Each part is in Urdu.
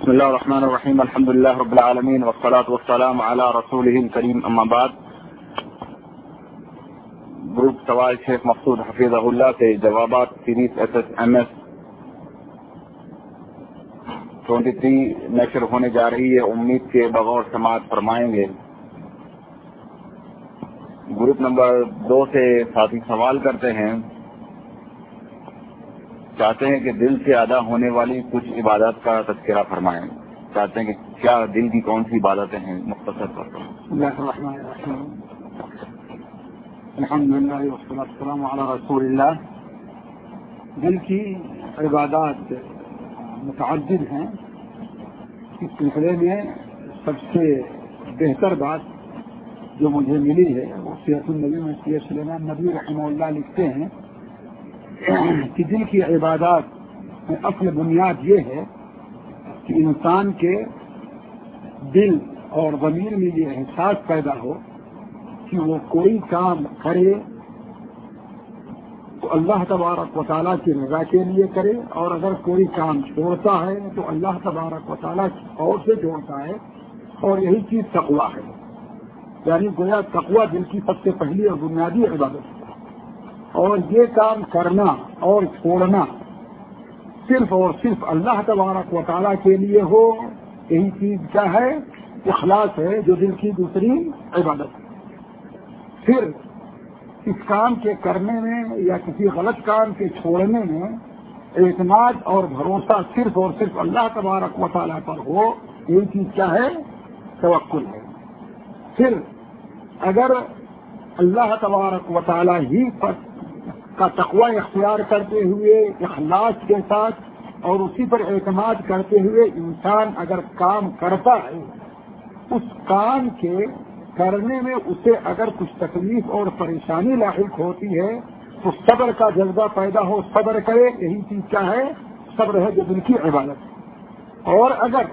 بسم الله الرحمن الرحیم الحمد لله رب العالمین والصلاة والسلام علی رسوله الکریم اما بعد. گروپ سوال شیخ مقصود حفیظہ اللہ سے جوابات سیریز SSMS 23 نشر ہونے جا رہی ہے. امید کے بغور سماعت فرمائیں گے. گروپ نمبر 2 سے ساتھی سوال کرتے ہیں، چاہتے ہیں کہ دل سے ادا ہونے والی کچھ عبادات کا تذکرہ فرمائیں. چاہتے ہیں کہ کیا دل کی کون سی عبادتیں ہیں، مختصر طور پر. بسم اللہ الرحمن الرحیم الحمد للہ والصلاۃ والسلام علی رسول اللہ. دل کی عبادات متعدد ہیں. اس سلسلے میں سب سے بہتر بات جو مجھے ملی ہے وہ سیرت النبی میں سید سلیمان نبی رحمہ اللہ لکھتے ہیں کہ دل کی عبادات میں اصل بنیاد یہ ہے کہ انسان کے دل اور ضمیر میں یہ احساس پیدا ہو کہ وہ کوئی کام کرے تو اللہ تبارک و تعالیٰ کی رضا کے لیے کرے، اور اگر کوئی کام چھوڑتا ہے تو اللہ تبارک و تعالیٰ کی اور سے چھوڑتا ہے، اور یہی چیز تقویٰ ہے. یعنی گویا تقویٰ دل کی سب سے پہلی اور بنیادی عبادت ہے. اور یہ کام کرنا اور چھوڑنا صرف اور صرف اللہ تبارک و تعالیٰ کے لیے ہو، یہی چیز کیا ہے؟ اخلاص ہے، جو دل کی دوسری عبادت ہے. پھر اس کام کے کرنے میں یا کسی غلط کام کے چھوڑنے میں اعتماد اور بھروسہ صرف اور صرف اللہ تبارک و تعالیٰ پر ہو، یہی چیز کیا ہے؟ توکل ہے. پھر اگر اللہ تبارک و تعالیٰ ہی پر کا تقوی اختیار کرتے ہوئے اخلاص کے ساتھ اور اسی پر اعتماد کرتے ہوئے انسان اگر کام کرتا ہے، اس کام کے کرنے میں اسے اگر کچھ تکلیف اور پریشانی لاحق ہوتی ہے تو صبر کا جذبہ پیدا ہو، صبر کرے. یہی چیز کیا ہے؟ صبر ہے، جو دل کی عبادت ہے. اور اگر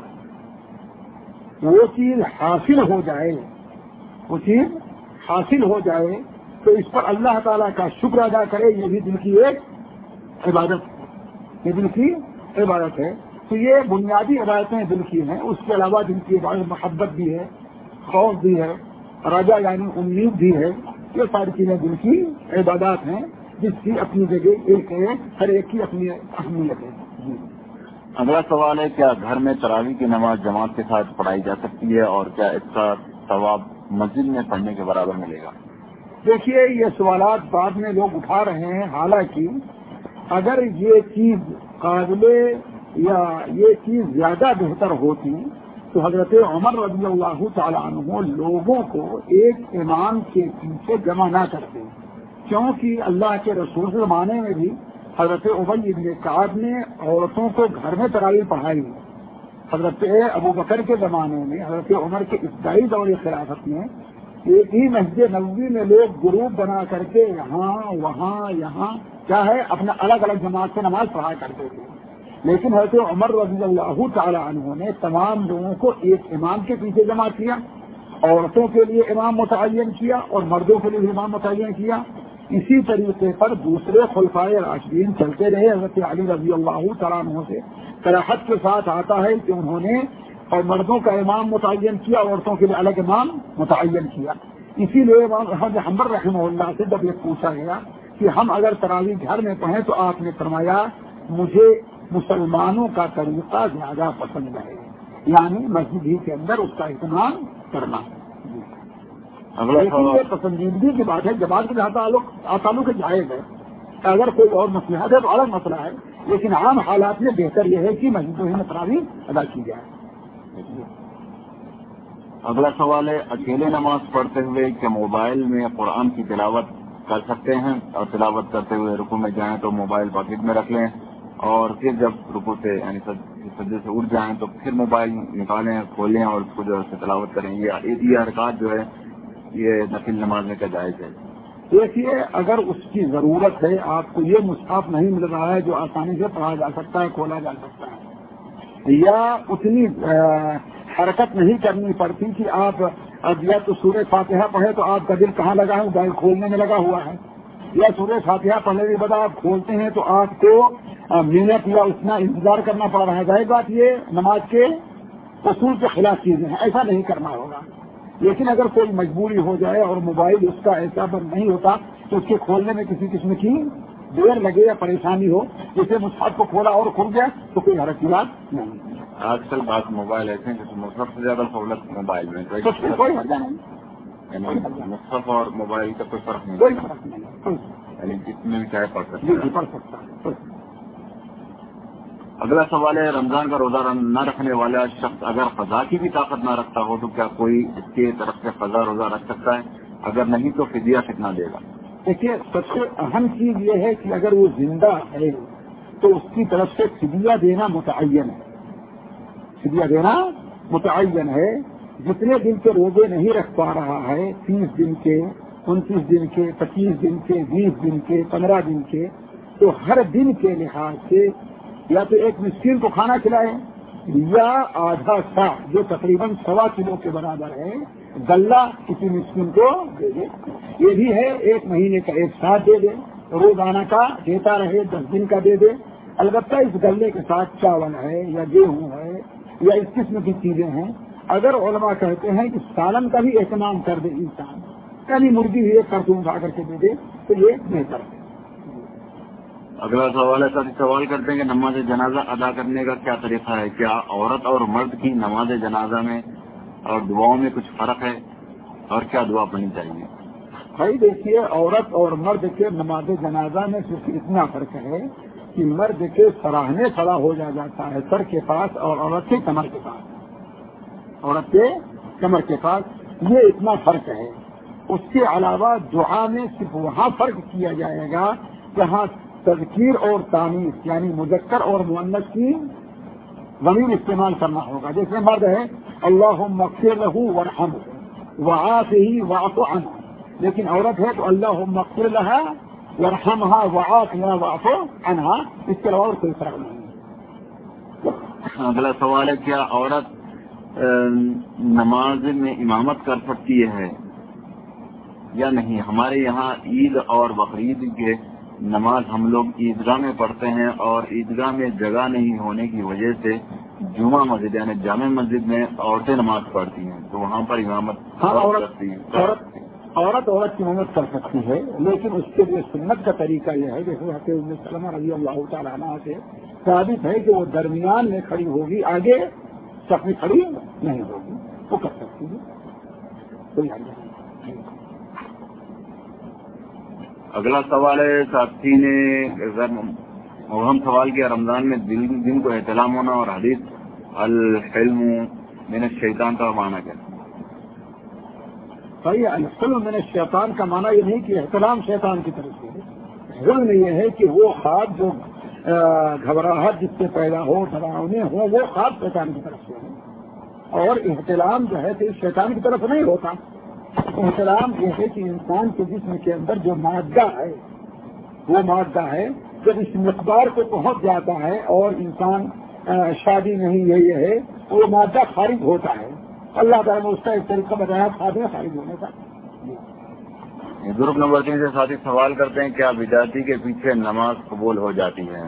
وہ چیز حاصل ہو جائے، وہ چیز حاصل ہو جائے تو اس پر اللہ تعالیٰ کا شکر ادا کرے. یہ بھی دل کی ایک عبادت ہے، یہ دل کی عبادت ہے. تو یہ بنیادی عبادتیں دل کی ہیں. اس کے علاوہ دل کی عبادت محبت بھی ہے، خوف بھی ہے، رجا یعنی امید بھی ہے. یہ ساری چیزیں دل کی عبادات ہیں، جس کی اپنی جگہ ایک ہے، ہر ایک کی اپنی اہمیت ہے. اگلا سوال ہے، کیا گھر میں تراویح کی نماز جماعت کے ساتھ پڑھائی جا سکتی ہے، اور کیا اس کا ثواب مسجد میں پڑھنے کے برابر ملے گا؟ دیکھیے، یہ سوالات بعد میں لوگ اٹھا رہے ہیں. حالانکہ اگر یہ چیز قابل یا یہ چیز زیادہ بہتر ہوتی تو حضرت عمر رضی اللہ تعالیٰ عنہ لوگوں کو ایک امام کے پیچھے جمع نہ کرتے، کیونکہ اللہ کے رسول کے زمانے میں بھی حضرت ابی بن کعب نے عورتوں کو گھر میں تراویح پڑھائی. حضرت ابو بکر کے زمانے میں، حضرت عمر کے ابتدائی دور خلافت میں ایک ہی مسجد نبوی میں لوگ گروپ بنا کر کے یہاں یہاں کیا ہے اپنا الگ الگ جماعت سے نماز پڑھا کرتے تھے. لیکن حضرت عمر رضی اللہ تعالی عنہ نے تمام لوگوں کو ایک امام کے پیچھے جمع کیا، عورتوں کے لیے امام متعین کیا اور مردوں کے لیے بھی امام متعین کیا. اسی طریقے پر دوسرے خلفائے راشدین چلتے رہے. حضرت علی رضی اللہ تعالیٰ عنہ سے صراحت کے ساتھ آتا ہے کہ انہوں نے اور مردوں کا امام متعین کیا، عورتوں کے لیے الگ امام متعین کیا. اسی لیے امام احمد حنبل رحمہ اللہ سے جب یہ پوچھا گیا کہ ہم اگر تراویح گھر میں پڑھیں تو آپ نے فرمایا مجھے مسلمانوں کا طریقہ زیادہ پسند ہے، یعنی مسجد ہی کے اندر اس کا اہتمام کرنا. لیکن یہ پسندیدگی کی بات ہے. جماعت کے تعلق جائز ہے. اگر کوئی اور مصلحت ہے تو الگ مسئلہ ہے، لیکن عام حالات میں بہتر یہ ہے کہ مسجدوں میں تراویح ادا کی جائے. اگلا سوال ہے، اکیلے نماز پڑھتے ہوئے کیا موبائل میں قرآن کی تلاوت کر سکتے ہیں، اور تلاوت کرتے ہوئے رکوع میں جائیں تو موبائل پاکٹ میں رکھ لیں، اور پھر جب رکوع سے یعنی سجدے سے اٹھ جائیں تو پھر موبائل نکالیں، کھولیں اور اس کو جو ہے تلاوت کریں؟ یہ حرکات جو ہے یہ نفل نماز میں کیا جائز ہے؟ دیکھیے، اگر اس کی ضرورت ہے، آپ کو یہ مصحف نہیں مل رہا ہے جو آسانی سے پڑھا جا سکتا ہے، کھولا جا سکتا ہے، یا اتنی حرکت نہیں کرنی پڑتی کہ آپ یا تو سورہ فاتحہ پڑھے تو آپ کا دل کہاں لگا ہے؟ موبائل کھولنے میں لگا ہوا ہے. یا سورہ فاتحہ پڑھنے کے بعد آپ کھولتے ہیں تو آپ کو محنت یا اتنا انتظار کرنا پڑ رہا ہے، ظاہر بات یہ نماز کے اصول کے خلاف چیزیں ہیں، ایسا نہیں کرنا ہوگا۔ لیکن اگر کوئی مجبوری ہو جائے اور موبائل اس کا ایسا بند نہیں ہوتا تو اس کے کھولنے میں کسی قسم کی دیر لگے یا پریشانی ہو، جیسے مصحف کو کھولا اور کھل گیا تو کوئی حرج کی بات نہیں۔ آج کل بات موبائل ایسے ہیں جیسے مصحف سے زیادہ سہولت موبائل میں، کوئی حرج نہیں، مصحف اور موبائل کا کوئی فرق نہیں، کوئی فرق نہیں، یعنی جتنے بھی چاہے پڑھ سکتے جی پڑھ سکتا ہے۔ اگلا سوال ہے، رمضان کا روزہ نہ رکھنے والا شخص اگر قضا کی بھی طاقت نہ رکھتا ہو تو کیا کوئی اس کی طرف سے قضا روزہ رکھ سکتا ہے؟ اگر نہیں تو فدیہ کتنا دے گا؟ دیکھیے، سب سے اہم چیز یہ ہے کہ اگر وہ زندہ ہے تو اس کی طرف سے فدیہ دینا متعین ہے، فدیہ دینا متعین ہے۔ جتنے دن کے روزے نہیں رکھ پا رہا ہے، 30 دن کے، 29 دن کے، 25 دن کے، 20 دن کے، 15 دن کے، تو ہر دن کے لحاظ سے یا تو ایک مسکین کو کھانا کھلائے یا آدھا سا جو تقریباً 1.25 کلو کے برابر ہے غلہ کسی مسکین کو دے دے۔ یہ بھی ہے 1 مہینے کا ایک ساتھ دے دے، روزانہ کا دیتا رہے، 10 دن کا دے دے۔ البتہ اس غلے کے ساتھ چاول ہے یا گیہوں ہے یا اس قسم کی چیزیں ہیں، اگر علماء کہتے ہیں کہ سالن کا بھی اہتمام کر دے انسان، یعنی مرغی بھی ایک کارٹون اٹھا کر کے دے دے تو یہ بہتر ہے۔ اگلا سوال ہے، سوال کرتے ہیں کہ نماز جنازہ ادا کرنے کا کیا طریقہ ہے؟ کیا عورت اور مرد کی نماز جنازہ میں اور دعاؤں میں کچھ فرق ہے، اور کیا دعا پڑھنی چاہیے؟ بھائی دیکھیے، عورت اور مرد کے نماز جنازہ میں صرف اتنا فرق ہے کہ مرد کے سراہنے کھڑا ہو جاتا ہے سر کے پاس اور عورت کے کمر کے پاس، عورت کے کمر کے پاس، یہ اتنا فرق ہے۔ اس کے علاوہ دعا میں صرف وہاں فرق کیا جائے گا جہاں تذکیر اور تانیث یعنی مذکر اور مؤنث کی ضمیر استعمال کرنا ہوگا۔ جیسے مرد ہے اللہم اغفر لہ وارحمہ وعافہ واعف عنہ، لیکن عورت ہے تو اللہم اغفر لہا وارحمہا وعافہا واعف عنہا، اس کے علاوہ کوئی فرق نہیں۔ اگلا سوال ہے، کیا عورت نماز میں امامت کر سکتی ہے یا نہیں؟ ہمارے یہاں عید اور بقرعید کے نماز ہم لوگ عیدگاہ میں پڑھتے ہیں، اور عیدگاہ میں جگہ نہیں ہونے کی وجہ سے جمعہ مسجد یعنی جامع مسجد میں عورتیں نماز پڑھتی ہیں، تو وہاں پر امامت کرتی ہیں۔ عورت کی امامت کر سکتی ہے، لیکن اس کے لیے سنت کا طریقہ یہ ہے، جیسے حضرت ام سلمہ رضی اللہ تعالیٰ عنہ سے ثابت ہے کہ وہ درمیان میں کھڑی ہوگی، آگے صف میں کھڑی نہیں ہوگی، وہ کر سکتی ہے، کوئی حل نہیں۔ اگلا سوال ہے، ساتھی نے ہم سوال کیا، رمضان میں دن کو احتلام ہونا اور حدیث الحلم من الشیطان کا معنی کیا؟ بھائی الحلم من الشیطان کا معنی یہ نہیں کہ احتلام شیطان کی طرف سے ہے، حلم یہ ہے کہ وہ خواب جو گھبراہٹ جس سے پیدا ہو، ڈراؤنے ہو، وہ خواب شیطان کی طرف سے ہے، اور احتلام جو ہے تو شیطان کی طرف نہیں ہوتا۔ احتلام یہ ہے کہ انسان کے جسم کے اندر جو مادہ ہے، وہ مادہ ہے جب اس مقدار کو پہنچ جاتا ہے اور انسان شادی نہیں یہ ہے، وہ مادہ خارج ہوتا ہے۔ اللہ تعالیٰ نے اس کا ایک طریقہ بتایا خادم خارج ہونے کا۔ گروپ نمبر 3 سے ساتھی سوال کرتے ہیں، کیا بدعتی کے پیچھے نماز قبول ہو جاتی ہے؟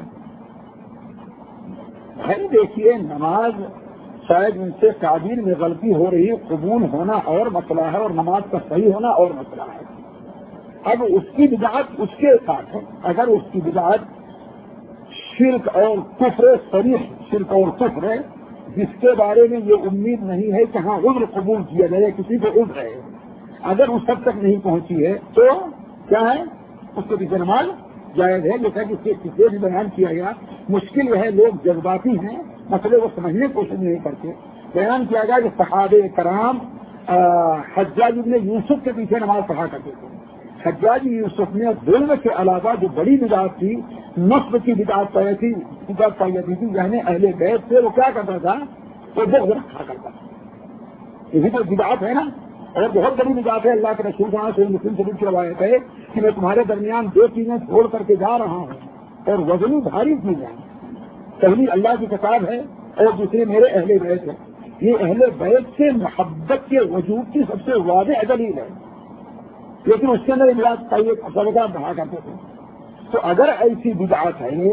بھائی دیکھیے، نماز شاید ان سے تعبیر میں غلطی ہو رہی ہے، قبول ہونا اور مسئلہ ہے اور نماز کا صحیح ہونا اور مسئلہ ہے۔ اب اس کی بدعت اس کے ساتھ ہے، اگر اس کی بدعت شرک اور کفر، صریح شرک اور کفر ہے، جس کے بارے میں یہ امید نہیں ہے کہ ہاں عذر قبول کیا جائے، کسی کو عذر ہے، اگر اس حد تک نہیں پہنچی ہے تو کیا ہے، اس کے پیچھے نماز جائز ہے۔ جیسا کہ کسی بھی بیان کیا گیا، مشکل ہے، لوگ جذباتی ہیں، مسئلے کو سمجھنے کی کوشش نہیں کرتے۔ بیان کیا گیا کہ صحابہ کرام حجاج ابن یوسف کے پیچھے نماز پڑھا کرتے تھے۔ حجاج یوسف نے ظلم کے علاوہ جو بڑی بدعت تھی، نصب کی بدعت پائی تھی، یعنی اہل بیت سے وہ کیا کرتا تھا، وہ بغض رکھا کرتا تھا۔ یہی تو بدعت ہے نا، اور بہت بڑی بدعت ہے۔ اللہ کے رسول صلی اللہ علیہ وسلم مسلم شریف کی روایت ہے کہ میں تمہارے درمیان 2 چیزیں چھوڑ کر کے جا رہا ہوں اور وزنی بھاری چیزیں ہیں، پہلی اللہ کی کتاب ہے اور دوسری میرے اہل بیت ہے۔ یہ اہل بیت سے محبت کے وجود کی سب سے واضح دلیل ہے، لیکن اس کے اندر امراض کا یہ سبقہ بڑھا کرتے تھے۔ تو اگر ایسی بدعت ہے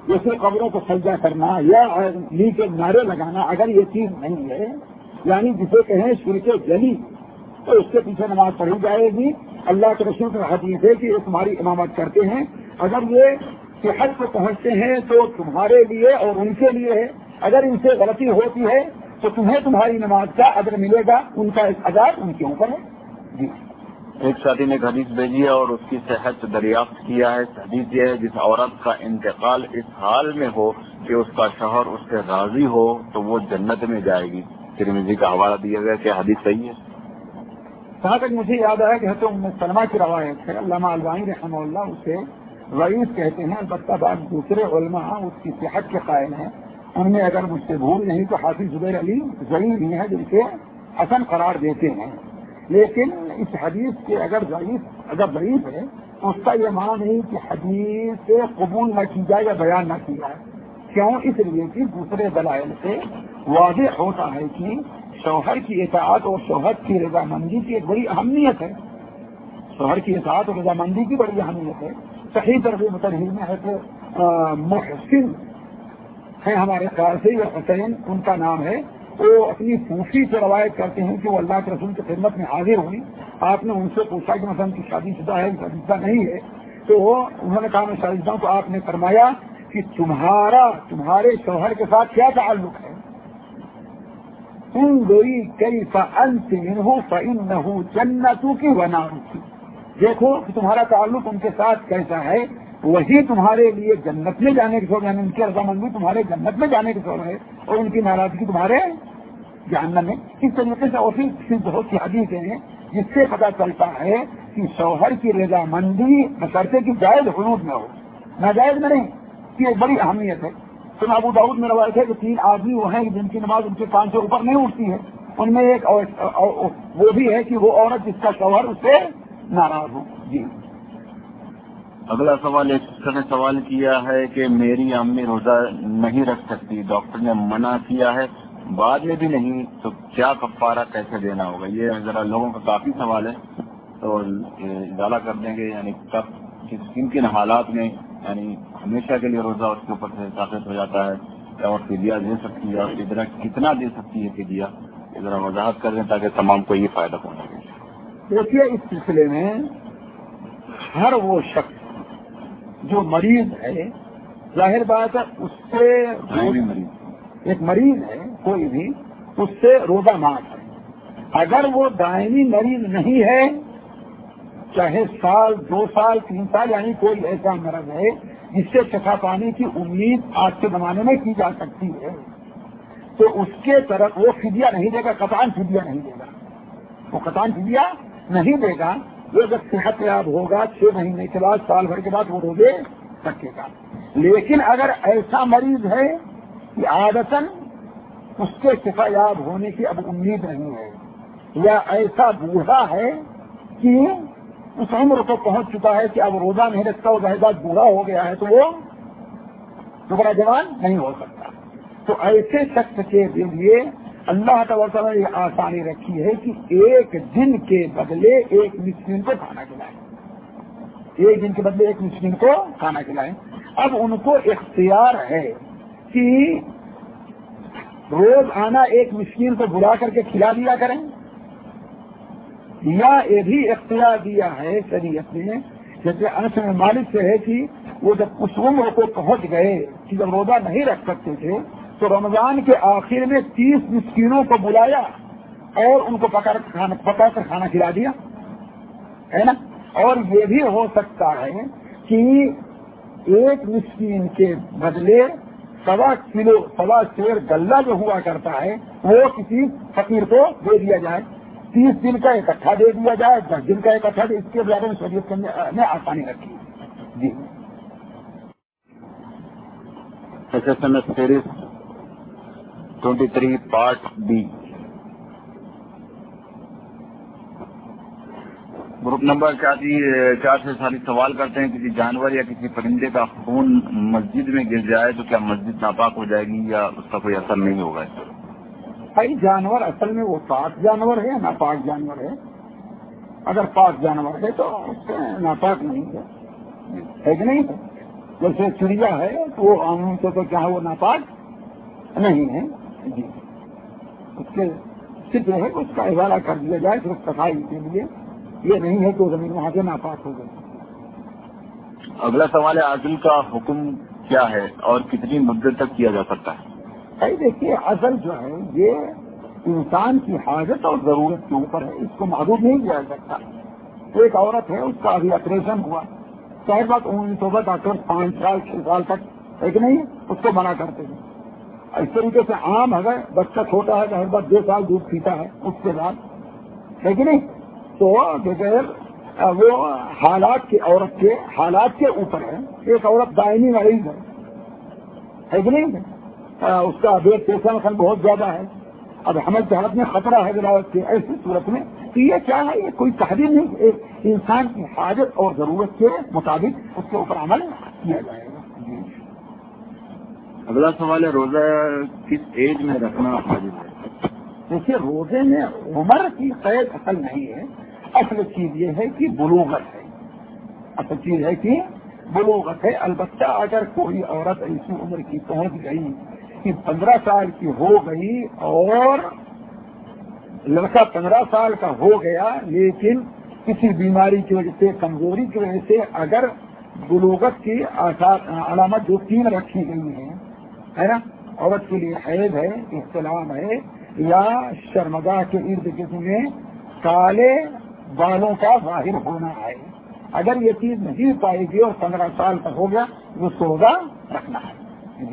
جیسے قبروں کو سجدہ کرنا یا نیچے نعرے لگانا، اگر یہ چیز نہیں ہے یعنی جسے کہیں شرک جلی، تو اس کے پیچھے نماز پڑھی جائے گی۔ اللہ کے رسول کی حدیث ہے کہ یہ تمہاری امامت کرتے ہیں، اگر یہ صحت کو پہنچتے ہیں تو تمہارے لیے اور ان کے لیے ہے، اگر ان سے غلطی ہوتی ہے تو تمہیں تمہاری نماز کا اجر ملے گا، ان کا عذاب ان کے اوپر ہے۔ جی ایک ساتھی نے ایک حدیث بھیجی ہے اور اس کی صحت دریافت کیا ہے۔ حدیث یہ ہے جس عورت کا انتقال اس حال میں ہو کہ اس کا شوہر اس سے راضی ہو تو وہ جنت میں جائے گی۔ ترمذی کا حوالہ دیا گیا کہ حدیث صحیح ہے۔ جہاں تک مجھے یاد آیا کہ حضرت ام سلمہ کی روایت ہے، علامہ البانی رحمہ اللہ اسے ضعیف کہتے ہیں، البتہ بعض دوسرے علماء اس کی صحت کے قائل ہیں، ان میں اگر مجھ سے بھول نہیں تو حافظ زبیر علی ضعیف ہی ہیں جن سے حسن قرار دیتے ہیں، لیکن اس حدیث کے اگر ضعیف ہے تو اس کا یہ معنی نہیں کہ حدیث سے قبول نہ کی جائے یا بیان نہ کی جائے۔ کیوں؟ اس لیے کہ دوسرے دلائل سے واضح ہوتا ہے کہ شوہر کی اطاعت اور شوہر کی رضامندی کی ایک بڑی اہمیت ہے، شوہر کی اطاعت اور رضامندی کی بڑی اہمیت ہے۔ صحیح ترغیب مترجم میں ہے کہ محسن ہے ہمارے خیال سے، یہ حسین ان کا نام ہے، وہ اپنی پھوپھی سے روایت کرتے ہیں کہ وہ اللہ کے رسول کی خدمت میں حاضر ہوئی، آپ نے ان سے پوچھا کہ مثلا کی شادی شدہ ہے شادی شدہ نہیں ہے، تو انہوں نے کہا میں شادی شدہ ہوں، تو آپ نے فرمایا کہ تمہارے شوہر کے ساتھ کیا تعلق ہے؟ انظری کیف انت منہ فانہ جنتک ونارک، دیکھو کہ تمہارا تعلق ان کے ساتھ کیسا ہے، وہی تمہارے لیے جنت میں جانے کے سبب، یعنی ان کی رضامندی تمہارے جنت میں جانے کے سبب ہے اور ان کی ناراضگی تمہارے جہنم میں۔ اس طریقے سے اور بھی بہت سی حدیثیں ہیں جس سے پتہ چلتا ہے کہ شوہر کی رضامندی بشرطے کی جائز حدود میں ہو، ناجائز میں نہیں، کی ایک بڑی اہمیت ہے۔ سن ابو داؤد میں روایت ہے کہ 3 آدمی وہ ہیں جن کی نماز ان کے کان سے اوپر نہیں اٹھتی ہے، ان میں ایک وہ بھی ہے کہ وہ عورت جس کا شوہر اس سے ناراض ہو۔ جی اگلا سوال، ایک سسٹر نے سوال کیا ہے کہ میری امی روزہ نہیں رکھ سکتی، ڈاکٹر نے منع کیا ہے، بعد میں بھی نہیں، تو کیا کفارہ کیسے دینا ہوگا؟ یہ ذرا لوگوں کا کافی سوال ہے، تو اضالہ کر دیں گے، یعنی کب کن کن حالات میں یعنی ہمیشہ کے لیے روزہ اس کے اوپر سے ثابت ہو جاتا ہے اور فدیہ دے سکتی ہے، اور کتنا دے سکتی ہے فدیہ، ذرا وضاحت کر دیں تاکہ تمام کو یہ فائدہ پہنچے۔ دیکھیے اس سلسلے میں ہر وہ شخص جو مریض ہے، ظاہر بات ہے اس سے ایک مریض ہے کوئی بھی، اس سے روزہ معاف ہے۔ اگر وہ دائمی مریض نہیں ہے، چاہے 1 سال 2 سال 3 سال، یعنی کوئی ایسا مرض ہے جس سے شفا پانے کی امید آج کے زمانے میں کی جا سکتی ہے، تو اس کے طرف وہ فدیہ نہیں دے گا، قطعاً فدیہ نہیں دے گا، وہ قطعاً فدیہ نہیں دے گا۔ وہ جب صحت یاب ہوگا 6 مہینے کے بعد، سال بھر کے بعد وہ روزے رکھے گا۔ لیکن اگر ایسا مریض ہے کہ عادتاً اس کے شفا یاب ہونے کی اب امید نہیں ہے، یا ایسا بوڑھا ہے کہ اس عمر کو پہنچ چکا ہے کہ اب روزہ نہیں رکھتا، وہ ظاہر بات بوڑھا ہو گیا ہے، تو وہ دوبارہ جوان نہیں ہو سکتا، تو ایسے شخص کے لیے اللہ تعالیٰ نے یہ آسانی رکھی ہے کہ 1 دن کے بدلے 1 مسکین کو کھانا کھلائیں، 1 دن کے بدلے 1 مسکین کو کھانا کھلائیں۔ اب ان کو اختیار ہے کہ روز آنا 1 مسکین کو بلا کر کے کھلا دیا کریں، یا یہ بھی اختیار دیا ہے شریعت نے، جیسے انس بن مالک سے ہے کہ وہ جب اس عمر کو پہنچ گئے کہ جب روزہ نہیں رکھ سکتے تھے، تو رمضان کے آخر میں 30 مسکینوں کو بلایا اور ان کو پکا کر کھانا کھلا دیا ہے نا۔ اور یہ بھی ہو سکتا ہے کہ 1 مسکین کے بدلے 1.25 کلو 1.25 سیر غلہ جو ہوا کرتا ہے وہ کسی فقیر کو دے دیا جائے، 30 دن کا اکٹھا دے دیا جائے، 10 دن کا اکٹھا دے، اس کے بارے میں شریعت نے آسانی رکھی۔ جی SSMS series 23 part B, group number 4 سے ساری سوال کرتے ہیں، کسی جانور یا کسی پرندے کا خون مسجد میں گر جائے تو کیا مسجد ناپاک ہو جائے گی یا اس کا کوئی اثر نہیں ہوگا؟ بھائی جانور اصل میں وہ پاک جانور ہے، ناپاک جانور ہے، اگر پاک جانور ہے تو اس سے ناپاک نہیں ہے کہ نہیں ہے، جیسے چڑیا ہے تو وہ عام طور پر کیا ہے وہ ناپاک نہیں ہے جی، اس کے صرف ہے اس کا ازالہ کر دیا جائے صرف صفائی کے لیے، یہ نہیں ہے کہ وہ زمین وہاں سے ناپاک ہو گئی۔ اگلا سوال ہے عزل کا حکم کیا ہے اور کتنی مدت تک کیا جا سکتا ہے؟ بھائی دیکھیے عزل جو ہے یہ انسان کی حاجت اور ضرورت کے اوپر ہے، اس کو محدود نہیں کیا جا سکتا۔ ایک عورت ہے اس کا ابھی آپریشن ہوا، شاید بات صبح ڈاکٹر 5 سال 6 سال تک ایک نہیں اس کو منع کرتے ہیں۔ اس طریقے سے عام اگر بچہ چھوٹا ہے تو ہر بات 2 سال دودھ پیتا ہے اس کے بعد ہے کہ نہیں، تو بغیر وہ حالات کی عورت کے حالات کے اوپر ہے۔ ایک عورت دائمی مریض ہے کہ نہیں، اس کا بلڈ پریشر بہت زیادہ ہے، اب حمل کی حالت میں خطرہ ہے ولادت کے، ایسی صورت میں تو یہ کیا ہے، یہ کوئی تحریر نہیں، ایک انسان کی حاجت اور ضرورت کے مطابق اس کے اوپر عمل کیا جائے گا۔ اگلا سوال ہے روزہ کس ایج میں رکھنا واجب ہے؟ دیکھیے روزے میں عمر کی قید اصل نہیں ہے، اصل چیز یہ ہے کہ بلوغت ہے، اصل چیز ہے کہ بلوغت ہے۔ البتہ اگر کوئی عورت ایسی عمر کی پہنچ گئی کہ 15 سال کی ہو گئی اور لڑکا 15 سال کا ہو گیا لیکن کسی بیماری کی وجہ سے کمزوری کی وجہ سے اگر بلوغت کی علامت جو 3 رکھی گئی ہیں ہے نا، عورت کے لیے حیض ہے، احتلام ہے یا شرمگاہ کے ارد گرد میں کالے بالوں کا ظاہر ہونا ہے، اگر یہ چیز نہیں پائے گی اور 15 سال کا ہو گیا وہ روزہ رکھنا ہے۔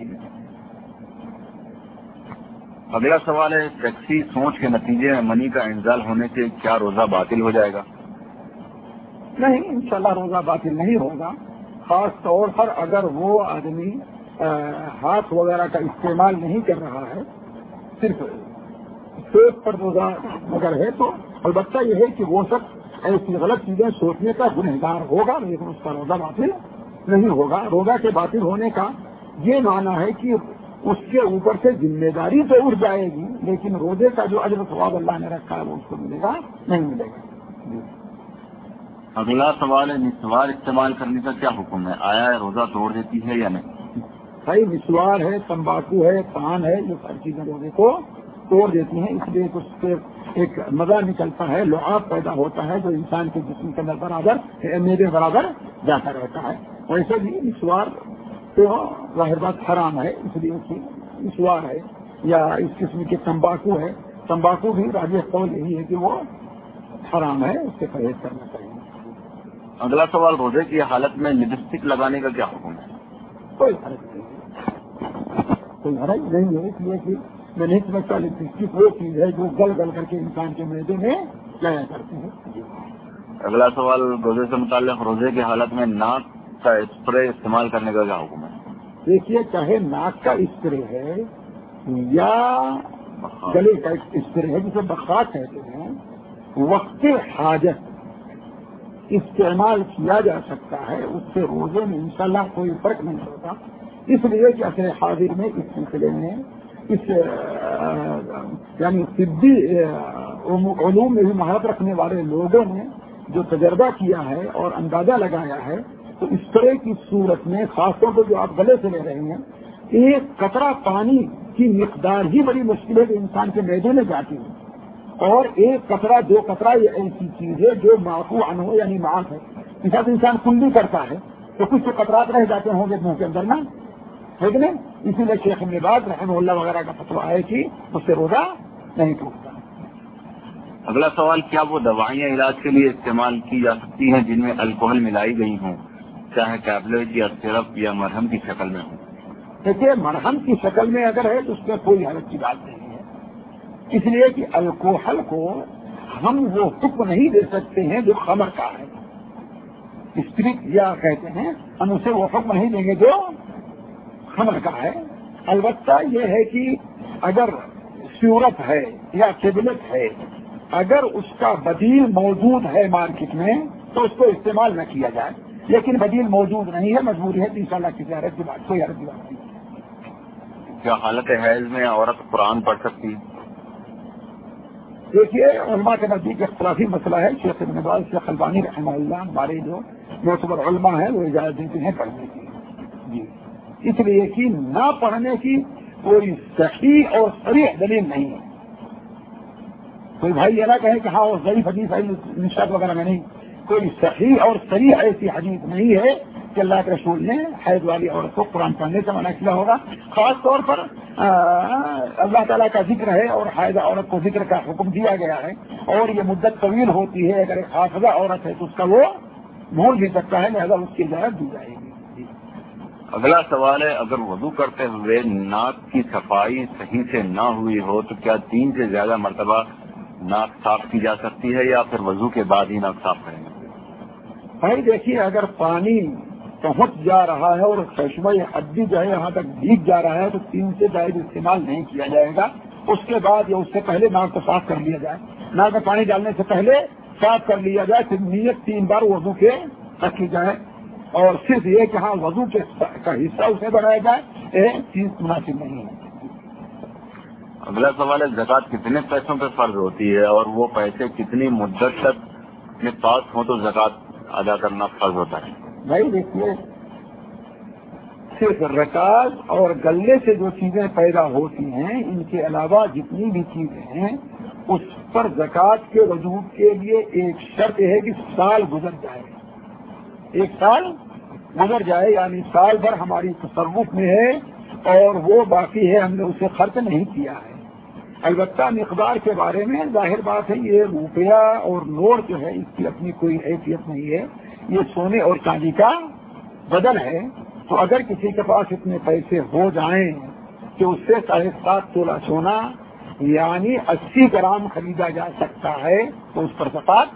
اگلا سوال ہے ٹیکسی سوچ کے نتیجے میں منی کا انزال ہونے سے کیا روزہ باطل ہو جائے گا؟ نہیں، انشاءاللہ روزہ باطل نہیں ہوگا، خاص طور پر اگر وہ آدمی ہاتھ وغیرہ کا استعمال نہیں کر رہا ہے، صرف سوچ پر روزہ اگر ہے تو البتہ یہ ہے کہ وہ سب ایسی غلط چیزیں سوچنے کا گنہگار ہوگا لیکن اس کا روزہ باطل نہیں ہوگا۔ روزہ کے باطل ہونے کا یہ معنی ہے کہ اس کے اوپر سے ذمہ داری تو اٹھ جائے گی لیکن روزے کا جو اجر و ثواب اللہ نے رکھا ہے وہ اس کو ملے گا نہیں ملے گا۔ اگلا سوال ہے مسوار استعمال کرنے کا کیا حکم ہے؟ آیا ہے روزہ توڑ دیتی ہے یا نہیں؟ بھائی مسوار ہے، تمباکو ہے، پان ہے، یہ ساری چیزیں روزے کو توڑ دیتی ہیں، اس لیے اس سے ایک مزہ نکلتا ہے، لعاب پیدا ہوتا ہے جو انسان کے جسم کے اندر برابر میرے برابر جاتا رہتا ہے۔ ویسے بھی مسوار تو ظاہر بات حرام ہے، اس لیے مسوار ہے یا اس قسم کے تمباکو ہے، تمباکو بھی راجح قول یہی ہے کہ وہ حرام ہے، اس سے پرہیز کرنا چاہیے۔ اگلا سوال روزے کی حالت میں لپسٹک لگانے کا کیا حکم ہے؟ کوئی حرج نہیں ہے، اس لیے کہ میں نہیں سمجھتا لپسٹک وہ چیز ہے جو گل گل کر کے انسان کے معدے میں لایا کرتی ہے۔ اگلا سوال روزے سے متعلق روزے کی حالت میں ناک کا اسپرے استعمال کرنے کا کیا حکم ہے؟ دیکھیے چاہے ناک کا اسپرے ہے یا گلے کا اسپرے ہے جسے بخار کہتے ہیں، وقت حاجت استعمال کیا جا سکتا ہے، اس سے روزے میں انشاءاللہ کوئی فرق نہیں ہوتا، اس لیے کہ اصل حاضر میں اس سلسلے میں اس یعنی طبی علوم میں بھی مہارت رکھنے والے لوگوں نے جو تجربہ کیا ہے اور اندازہ لگایا ہے تو اسپرے کی صورت میں خاص طور پر جو آپ گلے سے لے رہے ہیں، ایک قطرہ پانی کی مقدار ہی بڑی مشکل ہے جو انسان کے معدے میں جاتی ہے، اور ایک قطرہ 2 قطرہ یہ ایسی چیز ہے جو معفو عنہ یعنی معاف ہے، اس وقت انسان کلی کرتا ہے تو کچھ قطرات رہ جاتے ہوں گے منہ کے اندر نا، ٹھیک نہیں، اسی لیے شیخ ابن باز رحمہ اللہ وغیرہ کا فتویٰ ہے کہ اس سے روزہ نہیں ٹوٹتا۔ اگلا سوال کیا وہ دوائیاں علاج کے لیے استعمال کی جا سکتی ہیں جن میں الکوہل ملائی گئی ہوں، چاہے ٹیبلٹ یا سرپ یا مرہم کی شکل میں ہوں؟ دیکھیے مرہم کی شکل میں اگر ہے تو اس میں کوئی حرج کی بات نہیں ہے، اس لیے کہ الکوہل کو ہم وہ حکم نہیں دے سکتے ہیں جو خمر کا ہے، اسپرٹ یا کہتے ہیں، ہم اسے وہ حکم نہیں دیں گے جو خمر کا ہے۔ البتہ یہ ہے کہ اگر سیورپ ہے یا ٹیبلٹ ہے، اگر اس کا بدیل موجود ہے مارکیٹ میں تو اس کو استعمال نہ کیا جائے، لیکن بدیل موجود نہیں ہے، مجبوری ہے تو انشاءاللہ کسی حرج کی بات، کوئی حرج کی بات نہیں۔ کیا حالت حیض میں عورت قرآن پڑھ سکتی؟ دیکھیے علماء کے نزدیک اختلافی مسئلہ ہے، شیخ ابن باز شیخ البانی رحمہ اللہ ہمارے جو معتبر علماء ہیں وہ اجازت دیتے ہیں پڑھنے کی، جی اس لیے کہ نہ پڑھنے کی کوئی صحیح اور صریح دلیل نہیں ہے. کوئی بھائی یہ نہ کہے کہ ہاں وہ ضعیف حدیث ہے نشاط وغیرہ میں نہیں, کوئی صحیح اور صریح ایسی حدیث نہیں ہے کہ اللہ کے رسول نے حیض والی عورت کو قرآن پڑھنے سے منع کیا ہوگا. خاص طور پر اللہ تعالیٰ کا ذکر ہے اور حیض عورت کو ذکر کا حکم دیا گیا ہے, اور یہ مدت طویل ہوتی ہے. اگر ایک حافظہ عورت ہے تو اس کا وہ بھول بھی سکتا ہے, لہذا اس کی اجازت دی جائے گی. اگلا سوال ہے, اگر وضو کرتے ہوئے ناک کی صفائی صحیح سے نہ ہوئی ہو تو کیا 3 سے زیادہ مرتبہ ناک صاف کی جا سکتی ہے یا پھر وضو کے بعد ہی ناک صاف کریں گے؟ بھائی دیکھیے, اگر پانی پہنچ جا رہا ہے اور چشمہ حدی جو ہے یہاں تک بھیگ جا رہا ہے تو 3 سے زائد استعمال نہیں کیا جائے گا. اس کے بعد یا اس سے پہلے ناک کو صاف کر لیا جائے, ناک میں پانی ڈالنے سے پہلے صاف کر لیا جائے. پھر نیت 3 بار وضو کے رکھی جائے, اور صرف یہ کہ ہاں وضو کا حصہ اسے بنایا جائے, یہ چیز مناسب نہیں ہے. اگلا سوال ہے, زکوٰۃ کتنے پیسوں پہ فرض ہوتی ہے اور وہ پیسے کتنی مدت تک اپنے پاس ہوں تو زکوٰۃ ادا کرنا فرض ہوتا ہے؟ بھائی دیکھیے, صرف رکاز اور گلے سے جو چیزیں پیدا ہوتی ہیں, ان کے علاوہ جتنی بھی چیزیں ہیں اس پر زکوٰۃ کے وجوب کے لیے ایک شرط ہے کہ سال گزر جائے. 1 سال گزر جائے, یعنی سال بھر ہماری تصرف میں ہے اور وہ باقی ہے, ہم نے اسے خرچ نہیں کیا ہے. البتہ مقدار کے بارے میں ظاہر بات ہے, یہ روپیہ اور نوٹ جو ہے اس کی اپنی کوئی حیثیت نہیں ہے, یہ سونے اور چاندی کا بدل ہے. تو اگر کسی کے پاس اتنے پیسے ہو جائیں کہ اس سے 7.5 تولہ سونا یعنی 80 گرام خریدا جا سکتا ہے تو اس پر زکوٰۃ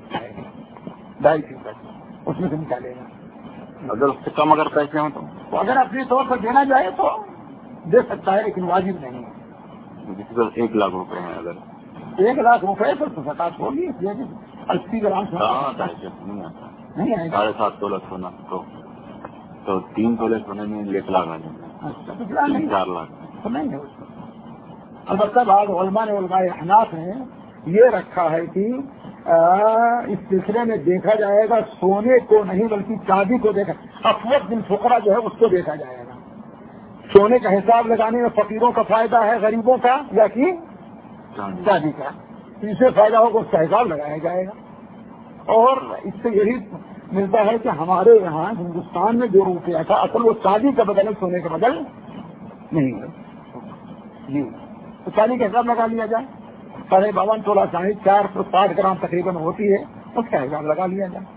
2.5% اس میں سے نکالے گا. اگر اس سے کم اگر پیسے ہوں تو اگر اپنے طور پر دینا جائے تو دے سکتا ہے, لیکن واجب نہیں ہے. جس پر 1 لاکھ روپے ہیں, اگر 1 لاکھ روپے پر تو زکوٰۃ ہوگی, 80 گرام نہیں آئے گا. 7.5 تولہ سونا تو 3 تولے سونے میں 1 لاکھ آ جائیں گے, 4 لاکھ تو نہیں ہے اس کو. البتہ بعض علماء احناف نے یہ رکھا ہے کہ اس سلسلے میں دیکھا جائے گا سونے کو نہیں بلکہ چاندی کو دیکھا, افوت بن فقرا جو ہے اس کو دیکھا جائے گا. سونے کا حساب لگانے میں فقیروں کا فائدہ ہے, غریبوں کا یا کہ چاندی کا, اس سے فائدہ ہوگا اس کا حساب لگایا جائے گا. اور اس سے یہی ملتا ہے کہ ہمارے یہاں ہندوستان میں جو روپیہ تھا اصل وہ چاندی کا بدل ہے, سونے کا بدل نہیں ہے. جی تو چاندی کا حساب لگا لیا جائے, 52 تولہ چاندی 460 گرام تقریباً ہوتی ہے, اس کا حساب لگا لیا جائے.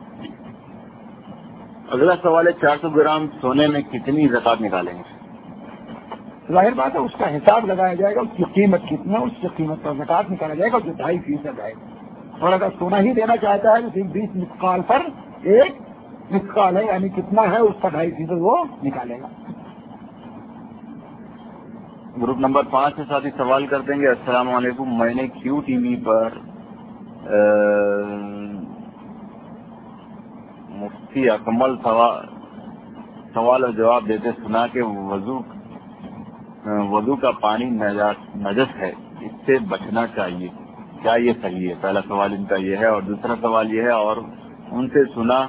اگلا سوال ہے, 400 گرام سونے میں کتنی زکوٰۃ نکالیں گے؟ ظاہر بات ہے اس کا حساب لگایا جائے گا, اس کی قیمت کتنا, اس کی قیمت پر زکوٰۃ نکالا جائے گا جو 2.5% آئے گا. اور اگر سونا ہی دینا چاہتا ہے تو 20 مثقال پر 1 مثقال ہے, یعنی کتنا ہے اس کا 2.5% وہ نکالے گا. گروپ نمبر 5 سے ساتھی سوال کر دیں گے. السلام علیکم, میں نے کیو ٹی وی پر مفتی اکمل سوال اور جواب دیتے سنا کہ وضو کا پانی نجس ہے, اس سے بچنا چاہیے, کیا یہ صحیح ہے؟ پہلا سوال ان کا یہ ہے. اور دوسرا سوال یہ ہے, اور ان سے سنا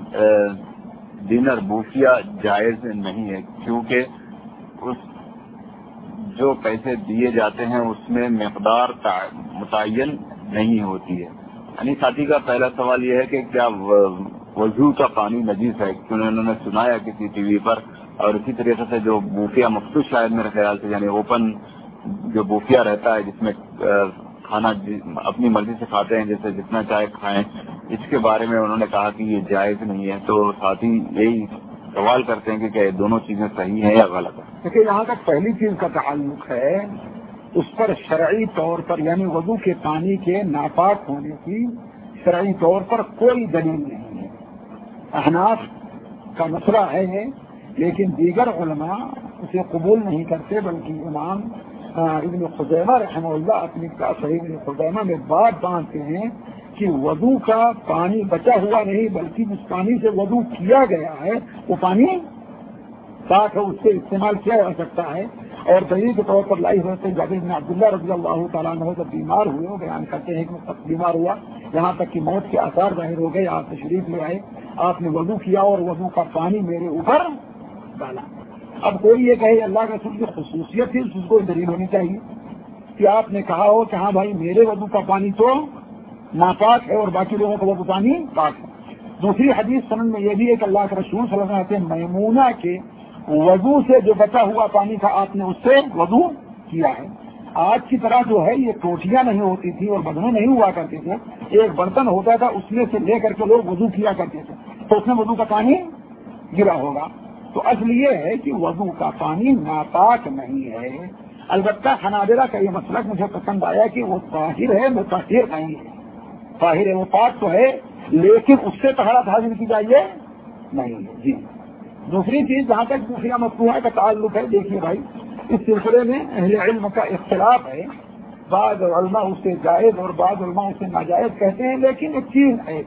ڈنر بوفیا جائز نہیں ہے کیونکہ اس جو پیسے دیے جاتے ہیں اس میں مقدار متعین نہیں ہوتی ہے. یعنی ساتھی کا پہلا سوال یہ ہے کہ کیا وضو کا پانی نجیس ہے, کیونکہ انہوں نے سنایا کسی ٹی وی پر. اور اسی طریقے سے جو بوفیا مخصوص شاید میرے خیال سے, یعنی اوپن جو بوفیا رہتا ہے جس میں کھانا اپنی مرضی سے کھاتے ہیں, جیسے جتنا چاہے کھائیں, اس کے بارے میں انہوں نے کہا کہ یہ جائز نہیں ہے. تو ساتھی یہی سوال کرتے ہیں کہ کیا یہ دونوں چیزیں صحیح ہیں یا غلط ہیں؟ دیکھیے, یہاں تک پہلی چیز کا تعلق ہے اس پر شرعی طور پر, یعنی وضو کے پانی کے ناپاک ہونے کی شرعی طور پر کوئی دلیل نہیں ہے. احناف کا مسئلہ ہے, لیکن دیگر علماء اسے قبول نہیں کرتے, بلکہ امام ابن خزیمہ رحمہ اللہ اپنی صحیح ابن خزیمہ میں بات باندھتے ہیں کہ وضو کا پانی بچا ہوا نہیں بلکہ جس پانی سے وضو کیا گیا ہے وہ پانی صاف ہے, اس سے استعمال کیا جا سکتا ہے. اور دلیل کے طور پر لائی ہوتے جابر بن عبداللہ رضی اللہ تعالیٰ عنہ جب بیمار ہوئے, وہ بیان کرتے ہیں کہ وہ بیمار ہوا یہاں تک کہ موت کے آثار ظاہر ہو گئے, آپ تشریف لے آئے, آپ نے وضو کیا اور وضو کا پانی میرے اوپر ڈالا. اب کوئی یہ کہے اللہ کے رسول کی خصوصیت تھی اس کو دلیل ہونی چاہیے کہ آپ نے کہا ہو کہ ہاں بھائی میرے وضو کا پانی تو ناپاک ہے اور باقی لوگوں کا وضو پانی پاک ہے. دوسری حدیث سند میں یہ بھی ہے کہ اللہ کے رسول صلی اللہ علیہ وسلم میمونہ کے وضو سے جو بچا ہوا پانی تھا آپ نے اس سے وضو کیا ہے. آج کی طرح جو ہے یہ ٹوٹیاں نہیں ہوتی تھی اور بدنوں نہیں ہوا کرتے تھے, ایک برتن ہوتا تھا اس میں سے لے کر کے لوگ وضو کیا کرتے تھے تو اس میں وضو کا پانی گرا ہوگا. تو اصل یہ ہے کہ وضو کا پانی ناپاک نہیں ہے. البتہ حنابلہ کا یہ مسلک مجھے پسند آیا کہ وہ طاہر ہے مطہر نہیں ہے. طاہر ہے وہ پاک تو ہے لیکن اس سے طہارت حاصل کی جائے نہیں ہے. جی دوسری چیز جہاں تک دوسرا مفتوحہ کا تعلق ہے, دیکھیے بھائی اس سلسلے میں اہل علم کا اختلاف ہے. بعض علماء اسے جائز اور بعض علماء اسے ناجائز کہتے ہیں. لیکن ایک چیز ہے,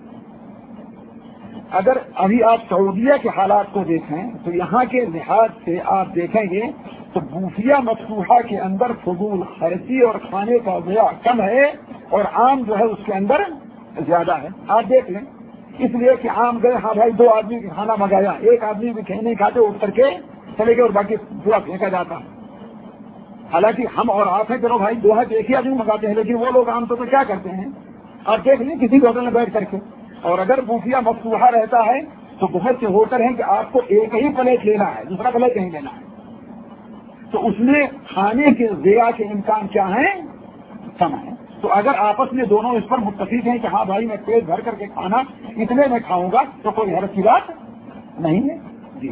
اگر ابھی آپ سعودیہ کے حالات کو دیکھیں تو یہاں کے لحاظ سے آپ دیکھیں گے تو بوفیہ مفتوحہ کے اندر فضول خرچی اور کھانے کا ضیاع کم ہے اور عام جو ہے اس کے اندر زیادہ ہے. آپ دیکھ لیں اس لیے کہ عام گئے ہاں بھائی 2 آدمی کا کھانا منگایا, ایک آدمی بھی نہیں کھاتے اٹھ کر کے چلے گئے اور باقی پورا پھینکا جاتا. حالانکہ ہم اور آپ ہیں چلو بھائی 2 ہے تو ایک ہی آدمی منگاتے ہیں, لیکن وہ لوگ عام طور پر کیا کرتے ہیں آپ دیکھ لیں کسی ہوٹل میں بیٹھ کر کے. اور اگر بوفیہ مفتوحہ رہتا ہے تو بہت سے ہوٹل ہیں کہ آپ کو ایک ہی پلیٹ لینا ہے, دوسرا پلیٹ نہیں لینا ہے. تو اس میں کھانے کے ضیاع کے امکان کیا ہیں, کم ہے. تو اگر آپس میں دونوں اس پر متفق ہیں کہ ہاں بھائی میں پیٹ بھر کر کے کھانا اتنے میں کھاؤں گا تو کوئی حرج کی بات نہیں ہے. جی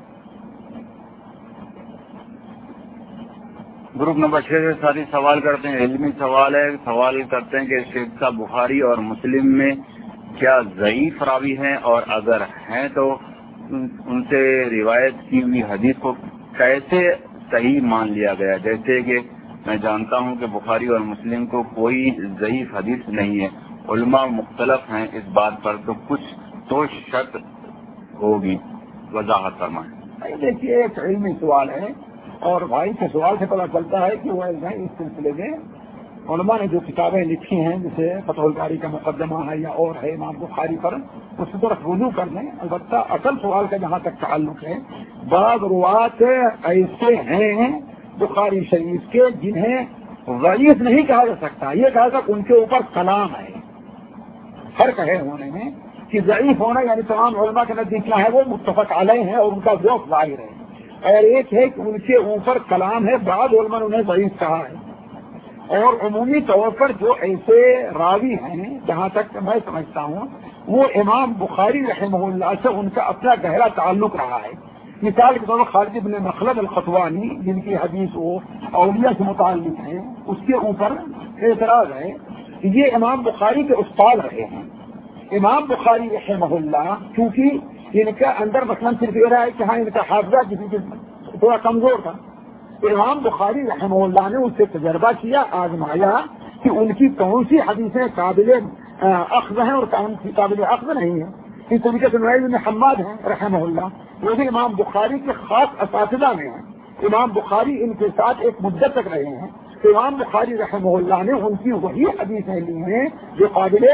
گروپ نمبر 6 سے ساتھی سوال کرتے ہیں, علمی سوال ہے. سوال کرتے ہیں کہ شیخ صاحب بخاری اور مسلم میں کیا ضعیف راوی ہیں, اور اگر ہیں تو ان سے روایت کی ہوئی حدیث کو کیسے صحیح مان لیا گیا. جیسے کہ میں جانتا ہوں کہ بخاری اور مسلم کو کوئی ضعیف حدیث نہیں ہے, علماء مختلف ہیں اس بات پر, تو کچھ تو شک ہوگی, وضاحت فرمائیں. دیکھیے ایک علمی سوال ہے اور بھائی کے سوال سے پتہ چلتا ہے کہ وہ اس سلسلے میں علماء نے جو کتابیں لکھی ہیں جیسے فتح الباری کا مقدمہ ہے یا اور ہے امام بخاری پر, اس کی طرف رجوع کر لیں. البتہ اصل سوال کا جہاں تک تعلق ہے, بعض روات ایسے ہیں بخاری شریف کے جنہیں ضعیف نہیں کہا جا سکتا. یہ کہا کہ ان کے اوپر کلام ہے, فرق ہے ہونے میں کہ ضعیف ہونا یعنی تمام علماء کے نزدیک کیا ہے وہ متفق علیہ ہیں اور ان کا ذوق ظاہر ہے, اور ایک ہے کہ ان کے اوپر کلام ہے, بعض علماء نے انہیں ضعیف کہا ہے. اور عمومی طور پر جو ایسے راوی ہیں جہاں تک میں سمجھتا ہوں وہ امام بخاری رحمہ اللہ سے ان کا اپنا گہرا تعلق رہا ہے. مثال کے طور پر خالد بن مخلد القطوانی جن کی حدیث وہ اولیاء سے متعلق ہیں, اس کے اوپر اعتراض ہے. یہ امام بخاری کے استاد رہے ہیں. امام بخاری رحمہ اللہ کیونکہ ان کا اندر مثلا صرف یہ رہا ہے کہ ہاں ان کا حافظہ کسی کے تھوڑا کمزور تھا, امام بخاری رحمہ اللہ نے اس سے تجربہ کیا, آزمایا کہ ان کی کون سی حدیثیں قابل اخذ ہیں اور کون سی قابل اخذ نہیں ہیں. اس طریقے سے نوید بن حماد ہیں رحمہ اللہ, وہ بھی امام بخاری کے خاص اساتذہ میں ہیں. امام بخاری ان کے ساتھ ایک مدت تک رہے ہیں. امام بخاری رحمہ اللہ نے ان کی وہی حدیثیں لی ہیں جو قابل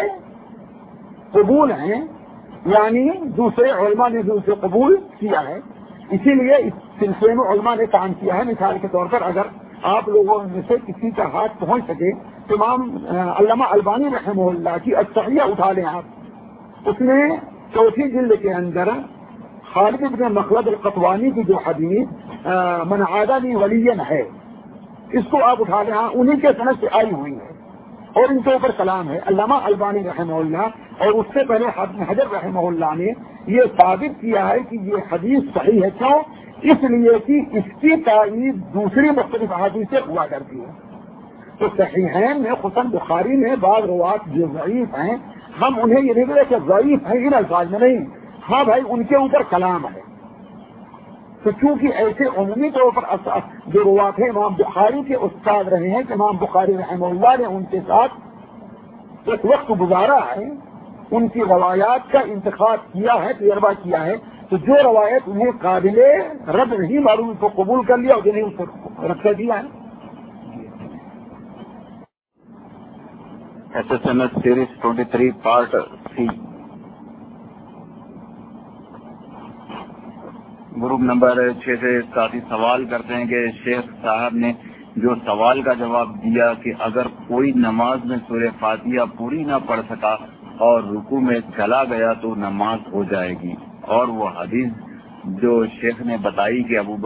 قبول ہیں, یعنی دوسرے علماء نے بھی اسے قبول کیا ہے. اسی لیے اس سلسلے میں علماء نے کام کیا ہے. مثال کے طور پر اگر آپ لوگوں میں سے کسی کا ہاتھ پہنچ سکے تو امام علامہ البانی رحمہ اللہ کی الصحیح اٹھا لیں آپ, اس میں 4 جلد کے اندر خالد بن مخلد القطوانی کی جو حدیث من عادانی ولین ہے اس کو آپ اٹھا لیں, انہیں کے سند سے آئی ہوئی ہے اور ان کے اوپر کلام ہے. علامہ البانی رحمہ اللہ اور اس سے پہلے حجر رحمہ اللہ نے یہ ثابت کیا ہے کہ یہ حدیث صحیح ہے. کیوں؟ اس لیے کہ اس کی تائید دوسری مختلف حدیث سے ہوا کرتی ہے. تو صحیحین میں خصوصاً بخاری میں بعض روات جو ضعیف ہیں ہم انہیں یہ نہیں کہ ضعیف ہیں ان الفاظ میں نہیں, ہاں بھائی ان کے اوپر کلام ہے. تو چونکہ ایسے عمومی طور پر جو روات ہیں امام بخاری کے استاد رہے ہیں کہ امام بخاری رحمہ اللہ نے ان کے ساتھ ایک وقت گزارا ہے, ان کی روایات کا انتخاب کیا ہے, تجربہ کیا ہے, تو جو روایت انہیں قابل رد نہیں معلوم کو قبول کر لیا اور جنہیں اس کو رد کر دیا ہے. SSMS series 23 part C. Group number 6 سے ساتھی سوال کرتے ہیں کہ شیخ صاحب نے جو سوال کا جواب دیا کہ اگر کوئی نماز میں سورہ فاتحہ پوری نہ پڑھ سکا اور رکوع میں چلا گیا تو نماز ہو جائے گی، اور وہ حدیث جو شیخ نے بتائی کہ ابو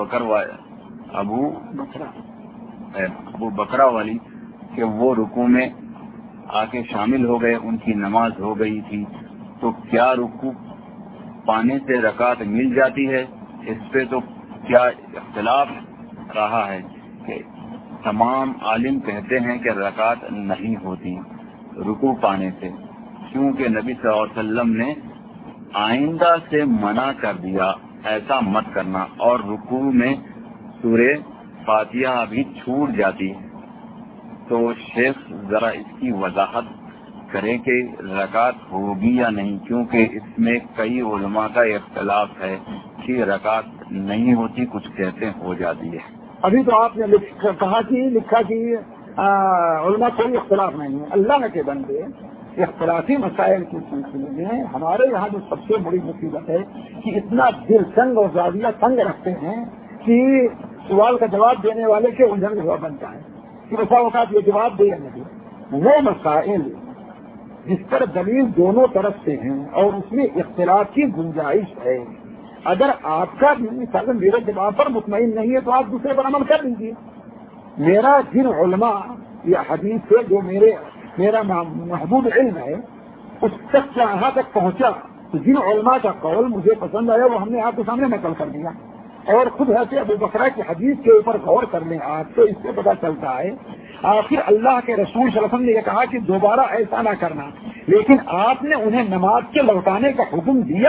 بکرا والی کہ وہ رکوع میں آ کے شامل ہو گئے، ان کی نماز ہو گئی تھی، تو کیا رکوع پانے سے رکعت مل جاتی ہے؟ اس پہ تو کیا اختلاف رہا ہے کہ تمام عالم کہتے ہیں کہ رکعت نہیں ہوتی رکوع پانے سے، کیونکہ نبی صلی اللہ علیہ وسلم نے آئندہ سے منع کر دیا ایسا مت کرنا، اور رکوع میں سورہ فاتحہ بھی چھوٹ جاتی ہے۔ تو شیخ ذرا اس کی وضاحت کریں کہ رکعت ہوگی یا نہیں، کیونکہ اس میں کئی علماء کا اختلاف ہے کہ رکعت نہیں ہوتی، کچھ کہتے ہو جاتی ہے۔ ابھی تو آپ نے لکھا کہ علماء کوئی اختلاف نہیں ہے۔ اللہ کے بندے اختلافی مسائل کے سلسلے میں ہمارے یہاں جو سب سے بڑی مصیبت ہے کہ اتنا دل تنگ اور زاویہ تنگ رکھتے ہیں کہ سوال کا جواب دینے والے کے الجھن ہوا بنتا ہے کہ بسا اوقات یہ جواب دے یا نہیں۔ وہ مسائل جس پر دلیل دونوں طرف سے ہیں اور اس میں اختلاف کی گنجائش ہے، اگر آپ کا مثال میرے جواب پر مطمئن نہیں ہے تو آپ دوسرے پر عمل کر لیجیے۔ میرا جن علماء یا حدیث سے جو میرا محبوب علم ہے اس تک یہاں تک پہنچا، تو جن علماء کا قول مجھے پسند آیا وہ ہم نے آپ کے سامنے نقل کر دیا، اور خود ایسے ابو بکرا کی حدیث کے اوپر غور کر لیں آپ، تو اس سے پتہ چلتا ہے آخر اللہ کے رسول صلی اللہ علیہ وسلم نے یہ کہا کہ دوبارہ ایسا نہ کرنا، لیکن آپ نے انہیں نماز کے لوٹانے کا حکم دیا۔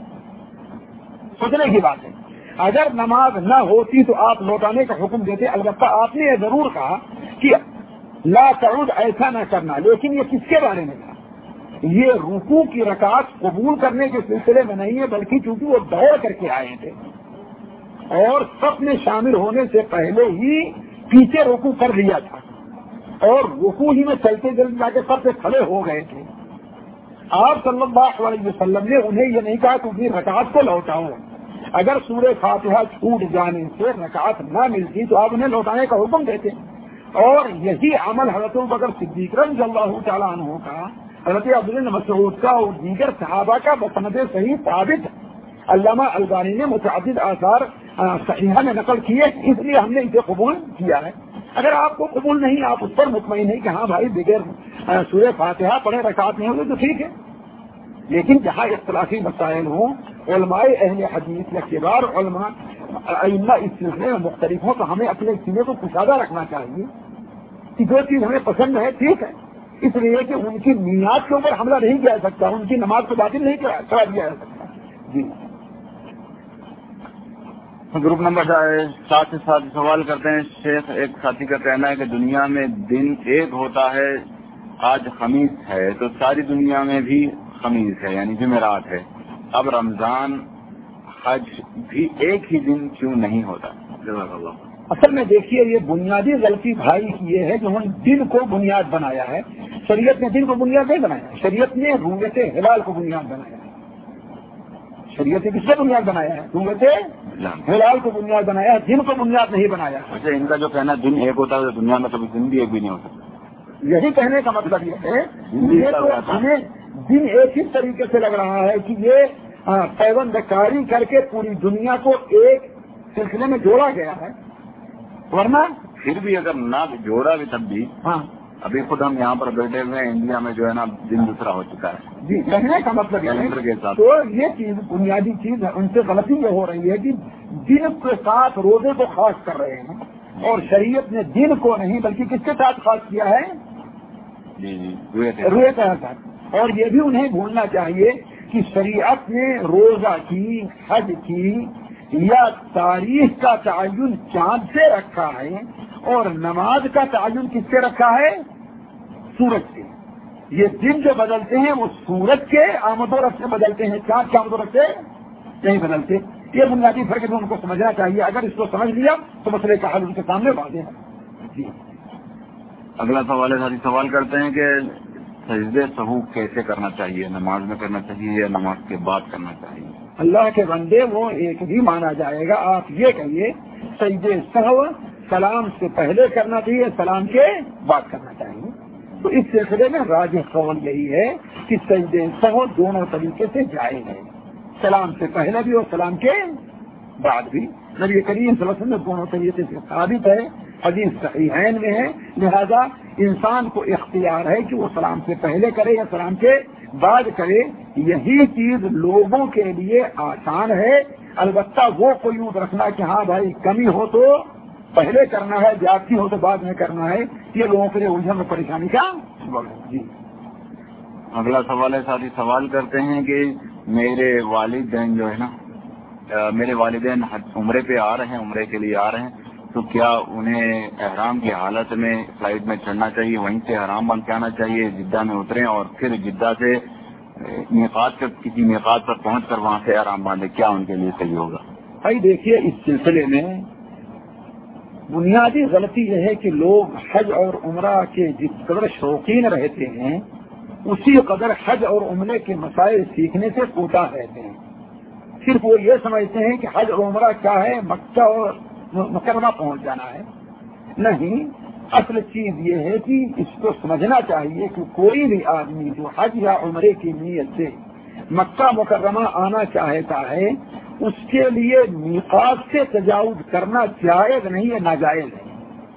سوچنے کی بات ہے، اگر نماز نہ ہوتی تو آپ لوٹانے کا حکم دیتے، البتہ آپ نے یہ ضرور کہا کہ لا تعود ایسا نہ کرنا، لیکن یہ کس کے بارے میں تھا؟ یہ رکوع کی رکعت قبول کرنے کے سلسلے میں نہیں ہے، بلکہ چونکہ وہ دوڑ کر کے آئے تھے اور سب میں شامل ہونے سے پہلے ہی پیچھے رکوع کر لیا تھا اور رکوع ہی میں چلتے جلد جا کے سب سے کھڑے ہو گئے تھے۔ آپ صلی اللہ علیہ وسلم نے انہیں یہ نہیں کہا کہ اپنی رکعت کو لوٹاؤ، اگر سورہ فاتحہ چھوٹ جانے سے رکعت نہ ملتی تو آپ انہیں لوٹانے کا حکم دیتے، اور یہی عمل حضرت ابوبکر صدیق رضی اللہ تعالیٰ عنہ کا، حضرت عبداللہ بن مسعود کا اور دیگر صحابہ کا بسند صحیح ثابت ہے۔ علامہ البانی نے متعدد آثار صحیحہ میں نقل کیے، اس لیے ہم نے اسے قبول کیا ہے۔ اگر آپ کو قبول نہیں، آپ اس پر مطمئن ہیں کہ ہاں بھائی بغیر سورہ فاتحہ پڑھے رکعت نہیں ہوگی تو ٹھیک ہے، لیکن جہاں اختلافی مسائل ہوں، علماء اہل حدیث یا کبار علماء ائمہ اس سلسلے میں مختلف ہوں، تو ہمیں اپنے سینے کو کشادہ رکھنا چاہیے کہ جو چیز ہمیں پسند ہے ٹھیک ہے، اس لیے کہ ان کی نیات کے اوپر حملہ نہیں کیا جا سکتا، ان کی نماز کو باطل نہیں کرا دیا جا سکتا۔ جی گروپ نمبر 7 سے ساتھی سوال کرتے ہیں، شیخ ایک ساتھی کا کہنا ہے کہ دنیا میں دن ایک ہوتا ہے، آج خمیس ہے تو ساری دنیا میں بھی خمیس ہے یعنی جمعرات ہے، اب رمضان حج بھی ایک ہی دن کیوں نہیں ہوتا؟ جزاک اللہ۔ اصل میں دیکھیے یہ بنیادی غلطی بھائی کی یہ ہے کہ انہوں نے دن کو بنیاد بنایا ہے، شریعت نے دن کو بنیاد نہیں بنایا، شریعت نے رؤیت ہلال کو بنیاد بنایا ہے۔ شریعت نے کس سے بنیاد بنایا ہے؟ رؤیت ہلال کو بنیاد بنایا ہے، دن کو بنیاد نہیں بنایا۔ اچھا، ان کا جو کہنا دن ایک ہوتا ہے تو دنیا میں کبھی دن بھی ایک بھی نہیں ہو سکتا، یہی کہنے کا مطلب یہ ہے ہمیں دن ایک ہی طریقے سے لگ رہا ہے کہ یہ پیوند کاری کر کے پوری دنیا کو ایک سلسلے میں جوڑا گیا ہے، ورنہ پھر بھی اگر نہ جوڑا بھی تب بھی ہاں ابھی خود ہم یہاں پر بیٹھے ہوئے ہیں، انڈیا میں جو ہے نا دن دوسرا ہو چکا ہے۔ جی، کہنے کا مطلب یہ ہے تو یہ چیز بنیادی چیز ہے، ان سے غلطی یہ ہو رہی ہے کہ دن کے ساتھ روزے کو خاص کر رہے ہیں، اور شریعت نے دن کو نہیں بلکہ کس کے ساتھ خاص کیا ہے؟ جی روزے کے ساتھ۔ اور یہ بھی انہیں بھولنا چاہیے کہ شریعت نے روزہ کی، حج کی یا تاریخ کا تعین چاند سے رکھا ہے، اور نماز کا تعین کس سے رکھا ہے؟ سورج سے۔ یہ دن جو بدلتے ہیں وہ سورج کے آمد و رفت سے بدلتے ہیں، چاند کے آمد و رفت سے نہیں بدلتے۔ یہ بنیادی فرق ہے، ان کو سمجھنا چاہیے، اگر اس کو سمجھ لیا تو مسئلے کا حل ان کے سامنے واضح ہے۔ جی، اگلا سوال کرتے ہیں کہ سجدے سہو کیسے کرنا چاہیے؟ نماز میں کرنا چاہیے یا نماز کے بعد کرنا چاہیے؟ اللہ کے بندے وہ ایک بھی مانا جائے گا. آپ یہ کہیے سجدے سہو سلام سے پہلے کرنا چاہیے, سلام کے بعد کرنا چاہیے. تو اس سلسلے میں راجح قول یہی ہے کہ سجدے سہو دونوں طریقے سے جائز ہے, سلام سے پہلے بھی اور سلام کے بعد بھی. نبی کریم صلی اللہ علیہ وسلم دونوں طریقے سے ثابت ہے, حدیث صحیحین میں ہے. لہذا انسان کو اختیار ہے کہ وہ سلام سے پہلے کرے یا سلام کے بعد کرے. یہی چیز لوگوں کے لیے آسان ہے. البتہ وہ قیود رکھنا کہ ہاں بھائی کمی ہو تو پہلے کرنا ہے, زیادتی ہو تو بعد میں کرنا ہے, یہ لوگوں کے لیے الجھن اور پریشانی کا سبب ہے. جی اگلا سوال ہے, ساتھی سوال کرتے ہیں کہ میرے والدین جو ہے نا, میرے والدین عمرے پہ آ رہے ہیں, عمرے کے لیے آ رہے ہیں, تو کیا انہیں احرام کی حالت میں فلائٹ میں چڑھنا چاہیے, وہیں سے احرام باندھ کے آنا چاہیے, جدہ میں اتریں اور پھر جدہ سے میقات کسی میقات پر پہنچ کر وہاں سے احرام باندھے, کیا ان کے لیے صحیح ہوگا؟ بھائی دیکھیے, اس سلسلے میں بنیادی غلطی یہ ہے کہ لوگ حج اور عمرہ کے جس قدر شوقین رہتے ہیں اسی قدر حج اور عمرے کے مسائل سیکھنے سے کوتاہ رہتے ہیں. صرف وہ یہ سمجھتے ہیں کہ حج اور عمرہ کیا ہے, مکہ اور مکرمہ پہنچ جانا ہے. نہیں, اصل چیز یہ ہے کہ اس کو سمجھنا چاہیے کہ کوئی بھی آدمی جو حج یا عمرے کی نیت سے مکہ مکرمہ آنا چاہتا ہے اس کے لیے میقات سے تجاوز کرنا جائز نہیں ہے, ناجائز ہے.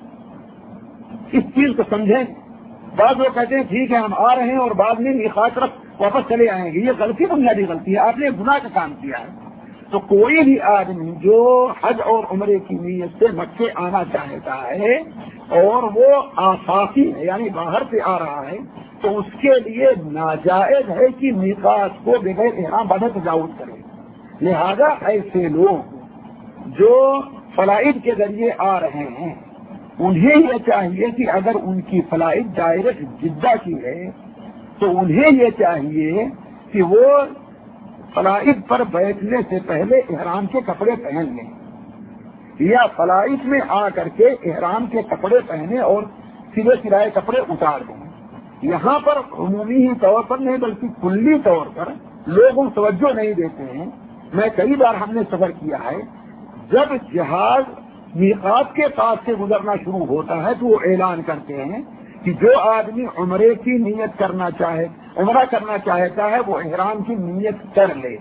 اس چیز کو سمجھیں. بعض لوگ کہتے ہیں ٹھیک ہے ہم آ رہے ہیں اور بعد میں میقات طرف واپس چلے آئیں گے, یہ غلطی بنیادی غلطی ہے, آپ نے گناہ کا کام کیا ہے. تو کوئی بھی آدمی جو حج اور عمرے کی نیت سے مکے آنا چاہتا ہے اور وہ آفاقی ہے یعنی باہر سے آ رہا ہے تو اس کے لیے ناجائز ہے کہ میقات کو بغیر احرام باندھے تجاوز کرے. لہذا ایسے لوگ جو فلائٹ کے ذریعے آ رہے ہیں انہیں یہ چاہیے کہ اگر ان کی فلائٹ ڈائریکٹ جدہ کی ہے تو انہیں یہ چاہیے کہ وہ فلائٹ پر بیٹھنے سے پہلے احرام کے کپڑے پہن لیں یا فلائٹ میں آ کر کے احرام کے کپڑے پہنے اور سلے سلائے کپڑے اتار دیں. یہاں پر عمومی طور پر نہیں بلکہ کلی طور پر لوگوں توجہ نہیں دیتے ہیں. میں کئی بار ہم نے سفر کیا ہے, جب جہاز میقات کے پاس سے گزرنا شروع ہوتا ہے تو وہ اعلان کرتے ہیں کہ جو آدمی عمرے کی نیت کرنا چاہے, عمرہ کرنا چاہتا ہے وہ احرام کی نیت کر لے.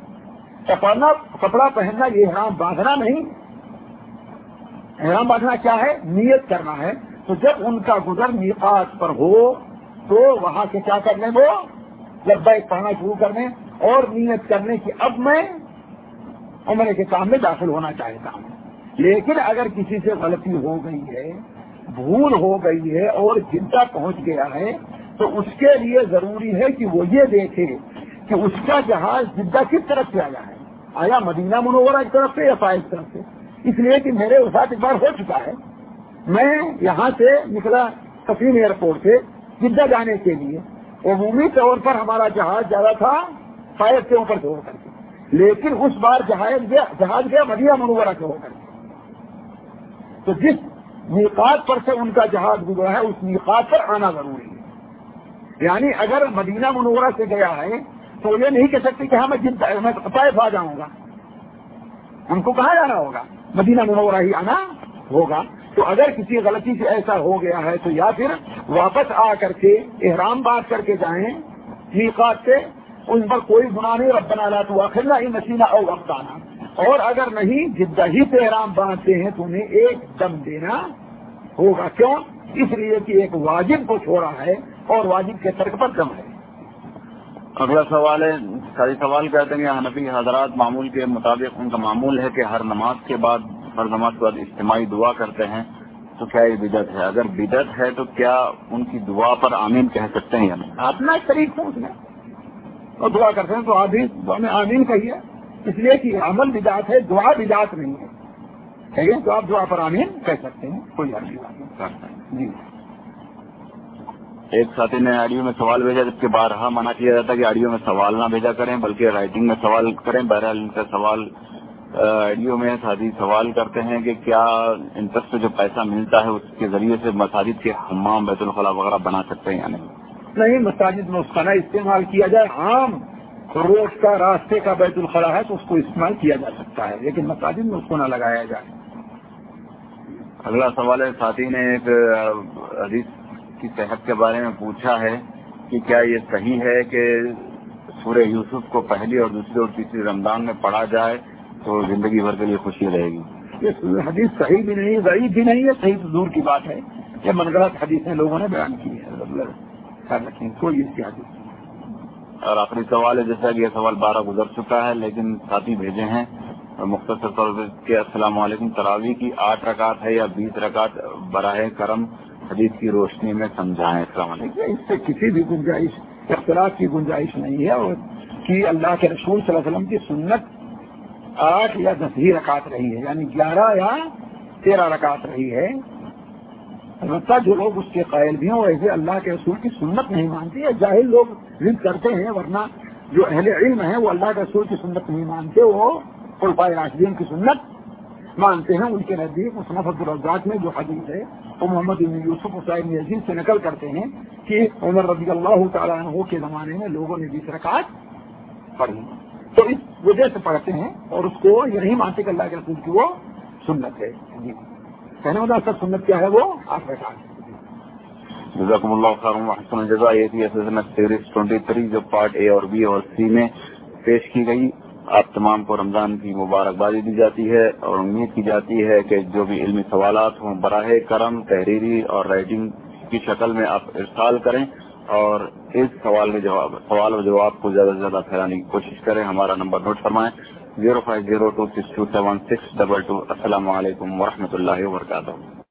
کپڑا پہننا یہ احرام باندھنا نہیں, احرام باندھنا کیا ہے, نیت کرنا ہے. تو جب ان کا گزر میقات پر ہو تو وہاں سے کیا کرنے, وہ لبیک پڑھنا شروع کرنے اور نیت کرنے کی اب میں عمرے کے کام میں داخل ہونا چاہتا ہوں. لیکن اگر کسی سے غلطی ہو گئی ہے, بھول ہو گئی ہے اور جدہ پہنچ گیا ہے تو اس کے لیے ضروری ہے کہ وہ یہ دیکھے کہ اس کا جہاز جدہ کس طرف سے آیا ہے, آیا مدینہ منورہ کی طرف سے یا طائف کی طرف سے. اس لیے کہ میرے ساتھ ایک بار ہو چکا ہے, میں یہاں سے نکلا قصیم ایئرپورٹ سے جدہ جانے کے لیے, عمومی طور پر ہمارا جہاز جا رہا تھا طائف سے اوپر سے ہو کر کے, لیکن اس بار جہاز گیا مدینہ منورہ سے ہو کر کے. تو جس میقات پر سے ان کا جہاز گزرا ہے اس میقات پر آنا ضروری ہے. یعنی اگر مدینہ منورہ سے گیا ہے تو یہ نہیں کہہ سکتے کہ ہاں میں طائف آ جاؤں گا, ان کو کہاں جانا ہوگا, مدینہ منورہ ہی آنا ہوگا. تو اگر کسی غلطی سے ایسا ہو گیا ہے تو یا پھر واپس آ کر کے احرام باندھ کر کے جائیں میقات سے, ان پر کوئی گناہ نہیں, ربنا لا تؤاخذنا ان نسینا او اخطانا. اور اگر نہیں جدہ ہی سے احرام باندھتے ہیں تو انہیں ایک دم دینا ہوگا. کیوں؟ اس لیے کہ ایک واجب کو چھوڑا ہے اور واجب کے ترک پر دم ہے. اگلا سوال ہے, ساری سوال کہتے ہیں کہ حنفی حضرات معمول کے مطابق ان کا معمول ہے کہ ہر نماز کے بعد اجتماعی دعا کرتے ہیں, تو کیا یہ بدعت ہے؟ اگر بدعت ہے تو کیا ان کی دعا پر آمین کہہ سکتے ہیں یا نہیں؟ اپنا ایک طریق پوچھ لیں اور دعا کرتے ہیں تو آپ بھی دعا میں آمین کہیے, اس لیے کہ عمل بدعت ہے, دعا بدعت نہیں ہے. ٹھیک ہے, تو آپ دعا پر آمین کہہ سکتے ہیں, کوئی حرج نہیں. جی ایک ساتھی نے آڈیو میں سوال بھیجا, جب کہ بارہا منع کیا جاتا ہے کہ آڈیو میں سوال نہ بھیجا کریں بلکہ رائٹنگ میں سوال کریں. بہرحال ان کا سوال آڈیو میں ساتھی سوال کرتے ہیں کہ کیا انٹرسٹ سے جو پیسہ ملتا ہے اس کے ذریعے سے مساجد کے حمام بیت الخلاء وغیرہ بنا سکتے ہیں یا نہیں؟ نہیں, مساجد میں اس کا نہ استعمال کیا جائے. عام روز کا راستے کا بیت الخلا ہے تو اس کو استعمال کیا جا سکتا ہے، لیکن مساجد میں اس کو نہ لگایا جائے۔ اگلا سوال ہے، ساتھی نے ایک حدیث کی صحت کے بارے میں پوچھا ہے کہ کیا یہ صحیح ہے کہ سورہ یوسف کو پہلی اور دوسری اور تیسری رمضان میں پڑھا جائے تو زندگی بھر کے لیے خوشی رہے گی؟ یہ حدیث صحیح بھی نہیں، ضعیف بھی نہیں ہے، صحیح تو دور کی بات ہے، یہ منگلت حدیثیں لوگوں نے بیان کی ہے، خیال رکھیں کوئی اس کی حدیث۔ اور آخری سوال ہے، جیسا کہ یہ سوال 12 گزر چکا ہے لیکن ساتھی بھیجے ہیں مختصر طور پر کہ السلام علیکم، تراویح کی 8 رکعت ہے یا 20 رکعت؟ براہ کرم حدیث کی روشنی میں سمجھائیں۔ السلام علیکم۔ اس سے کسی بھی گنجائش، اختلاف کی گنجائش نہیں ہے، اور کہ اللہ کے رسول صلی اللہ علیہ وسلم کی سنت 8 یا 10 ہی رکعت رہی ہے، یعنی 11 یا 13 رکعت رہی ہے۔ البتہ جو لوگ اس کے قائل بھی ہیں وہ ایسے اللہ کے رسول کی سنت نہیں مانتے، یا جاہل لوگ ضد کرتے ہیں، ورنہ جو اہل علم ہیں وہ اللہ کے رسول کی سنت نہیں مانتے، وہ خلفائے راشدین کی سنت مانتے ہیں۔ ان کے نزدیک مصنف عبدالرزاق میں جو حدیث ہے وہ محمد بن یوسف حسین بن یزید سے نقل کرتے ہیں کہ عمر رضی اللہ تعالیٰ عنہ کے زمانے میں لوگوں نے 20 رکعت پڑھی، تو اس وجہ سے پڑھتے ہیں اور اس کو یہ نہیں مانتے کہ اللہ کے رسول کی وہ سنت ہے۔ جی کہنے والا سب سنت کیا ہے، وہ 8 رکعت۔ جزاکم اللہ خیر و احسن الجزاء۔ یہ تھی سیزن سیریز 23 جو پارٹ اے اور بی اور سی میں پیش کی گئی۔ آپ تمام کو رمضان کی مبارکبادی دی جاتی ہے اور امید کی جاتی ہے کہ جو بھی علمی سوالات ہوں براہ کرم تحریری اور رائٹنگ کی شکل میں آپ ارسال کریں، اور اس سوال و جواب کو زیادہ سے زیادہ پھیلانے کی کوشش کریں۔ ہمارا نمبر نوٹ فرمائیں 0502627622۔ السلام علیکم ورحمۃ اللہ وبرکاتہ۔